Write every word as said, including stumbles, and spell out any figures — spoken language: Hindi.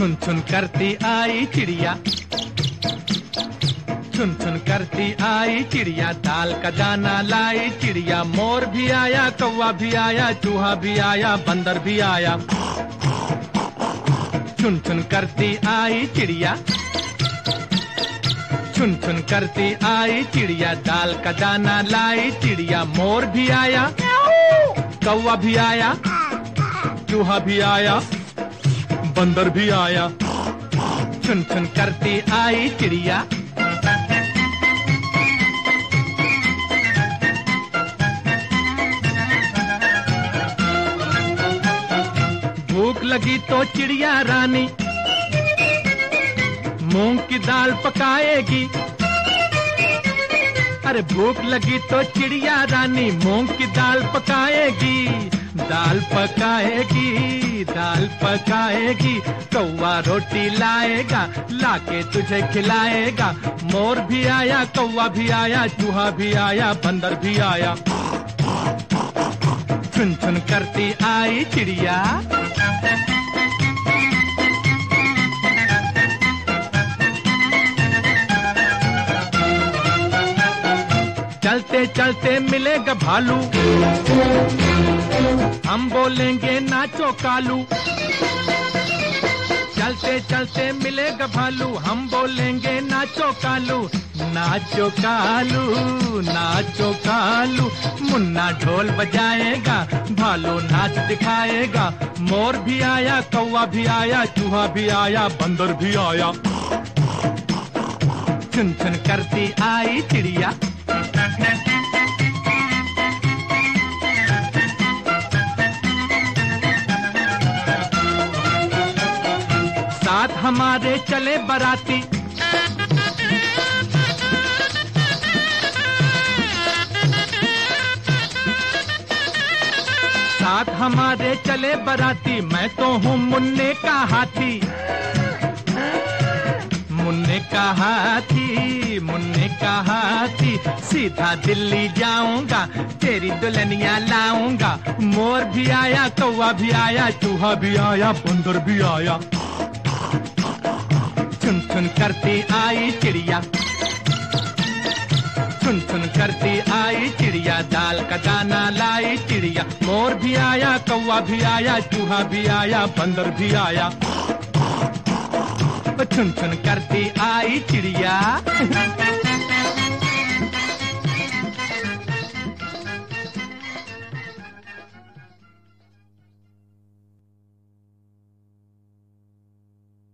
छुन छुन करती आई चिड़िया, छुन छुन करती आई चिड़िया, दाल का दाना लाई चिड़िया। मोर भी आया, कौवा भी आया, चूहा भी आया, बंदर भी आया। छुन छुन करती आई चिड़िया, छुन छुन करती आई चिड़िया, दाल का दाना लाई चिड़िया। मोर भी आया, कौवा भी आया, चूहा भी आया, बंदर भी आया। छुन छुन करती आई चिड़िया। भूख लगी तो चिड़िया रानी मूंग की दाल पकाएगी। अरे भूख लगी तो चिड़िया रानी मूंग की दाल पकाएगी, दाल पकाएगी, दाल पकाएगी। कौवा रोटी लाएगा, लाके तुझे खिलाएगा। मोर भी आया, कौवा भी आया, चूहा भी आया, बंदर भी आया। छुन छुन करती आई चिड़िया। चलते चलते मिलेगा भालू, हम बोलेंगे नाचो कालू। चलते चलते मिलेगा भालू, हम बोलेंगे नाचो कालू। नाचो कालू, नाचो कालू। मुन्ना ढोल बजाएगा, भालू नाच दिखाएगा। मोर भी आया, कौवा भी आया, चूहा भी आया, बंदर भी आया। छुन छुन करती आई चिड़िया। साथ हमारे चले बराती, साथ हमारे चले बराती। मैं तो हूँ मुन्ने का हाथी, मुन्ने का हाथी, मुन्ने का हाथी। सीधा दिल्ली जाऊंगा, तेरी दुल्हनिया लाऊंगा। मोर भी आया, कौवा भी आया, चूहा भी आया, बंदर भी आया। छुन छुन करती आई चिड़िया, छुन छुन करती आई चिड़िया, दाल का दाना लाई चिड़िया। मोर भी आया, कौवा भी आया, चूहा भी आया, बंदर भी आया। छुन छुन करती आई चिड़िया।